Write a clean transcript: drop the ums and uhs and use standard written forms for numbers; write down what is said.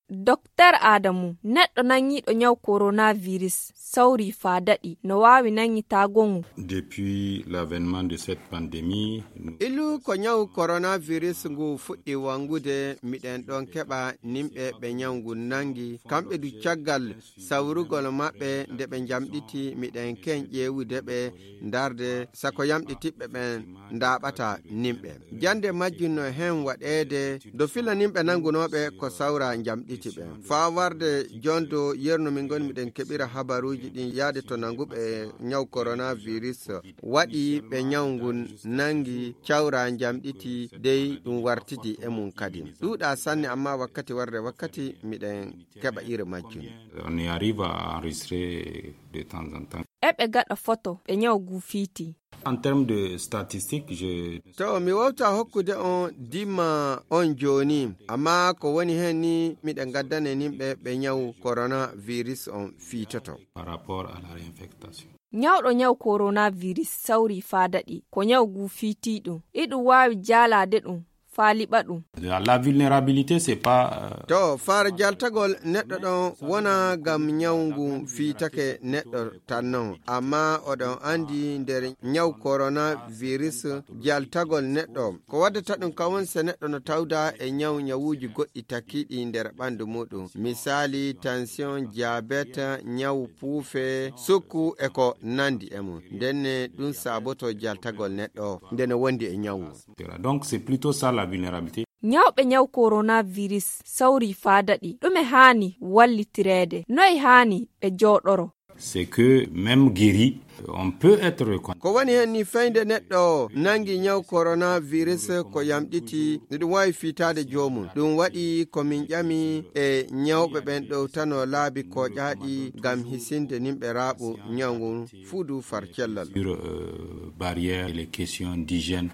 Dr. Adamu neɗɗo nanyiɗo nyaw coronavirus sawri fa daɗi no wawi nanyita gongu. Depuis l'avènement de cette pandémie, ilu ko nyaw coronavirus ngu fuɗɗi wangude miɗen ɗon keɓa nimɓe ɓe nyawngu nangi kamɓe du caggal sawrugol maɓɓe nde ɓe jamɗiti miɗen ken ƴeewude ɓe darde sako yamɗitiɓɓe ɓen ndaɓata nimɓe jande majjunno hen waɗede do fila nimɓe nangunoɓe ko sawra jamɗiti ɓe fa warde jondo yerno min goni miɗen keɓira habaruji ɗin yaade to nanguɓe nyaw coronavirus waɗi ɓe nyawngu nangi cawra jamɗiti dey ɗum wartidi e mum kadi ɗuɗa sanne amma wakkati warde wakkati miɗen keɓa ire majjun. On y arrive à enregistrer de temps en temps. Eɓe gaɗa photo ɓe nyaw gu fiiti. En termes de statistiques, to mi wawta hokkude on dimma on joni amma ko woni hen ni miɗen gaddane nimɓe ɓe nyaw coronavirus on fiitoto. Par rapport à la réinfectation. Nyawɗo nyaw coronavirus sawri fa daɗi ko nyaw gu fiitiɗum iɗum wawi jalade ɗum fa liɓa ɗum. La vulnérabilité c'est pas to far jaltagol neɗɗo ɗon wona gam nyawngu fiitake neɗɗo tan non amma oɗon andi nder nyaw coronavirus jaltagol neɗɗo ko waddata ɗum kawon se neɗɗo no tawda e nyawuji goɗɗi takkiɗi nder ɓandu muɗum misali tension diabete nyaw puufe sukku e ko nandi e mum ndenne ɗum saboto jaltagol neɗɗo ndene wondi e nyawu. Donc c'est plutôt ça la vulnérabilité. Nyawɓe nyaw coronavirus sawri fa daɗi ɗume hani wallitirede noy hani ɓe joɗoro. C'est que même guéri on peut être reconnu. Ko woni hen ni feynde neɗɗo nangi nyaw coronavirus ko yamɗiti ɗum wawi fitade jomum ɗum waɗi komin ƴami e nyawɓe ɓen ɗo tano laabi ko ƴaaɗi gam hisinde nimɓe raaɓu nyawngu fuudu far cellal. Barrière les questions d'hygiène.